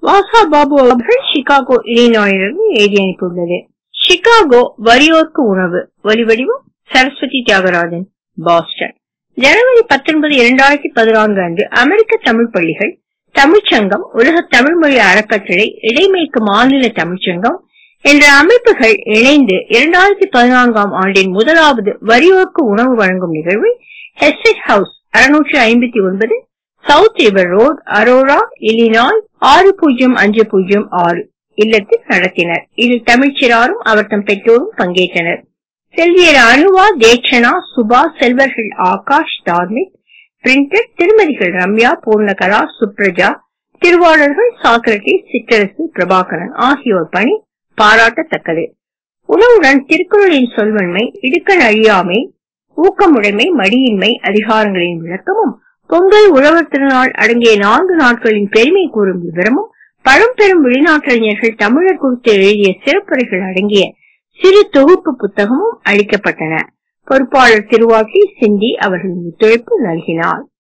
வாசா பாபு அவர்கள் சிகாகோ இலினாயிலிருந்து எழுதி அனுப்பியுள்ளது. சிகாகோ வறியோர்க்கு உணவு. ஒலிவடிவம் சரஸ்வதி தியாகராஜன், பாஸ்டன். ஜனவரி 19, 2014 அன்று அமெரிக்க தமிழ் பள்ளிகள் தமிழ்ச்சங்கம், உலக தமிழ்மொழி அறக்கட்டளை, இடைமேற்கு மாநில தமிழ்ச்சங்கம் என்ற அமைப்புகள் இணைந்து 2014ஆம் ஆண்டின் முதலாவது வறியோர்க்கு உணவு வழங்கும் நிகழ்வை Hesed house 659 south river road, Aurora, Illinois 60506 இல்லத்தில் நடத்தினர். இதில் தமிழ்ச்சிறாரும் அவர்தம் பெற்றோரும் பங்கேற்றனர். செல்வியர் அனுவா, தேட்சணா, சுபா, செல்வர்கள் ஆகாஷ், தார்மிக், பிரிண்டர், திருமதிகள் ரம்யா, பூர்ணகரா, சுப்ரஜா, திருவாளர்கள் சாக்ரட்டிஸ், சிற்றரசு, பிரபாகரன் ஆகியோர் பணி பாராட்டத்தக்கது. உணவுடன் திருக்குறளின் சொல்வன்மை, இடுக்கண் அழியாமை, ஊக்கமுடைமை, மடியின்மை அதிகாரங்களின் விளக்கமும், பொங்கல், உழவர் திருநாள் அடங்கிய 4 நாட்களின் பெருமை கூறும் விவரமும், பழம்பெரும் வெளிநாட்டறிஞர்கள் தமிழர் குறித்து எழுதிய சிறப்புரைகள் அடங்கிய சிறு தொகுப்பு புத்தகமும் அளிக்கப்பட்டன. பொறுப்பாளர் திருவாக்கி சிந்தி அவர்களின் ஒத்துழைப்பு நல்கினார்.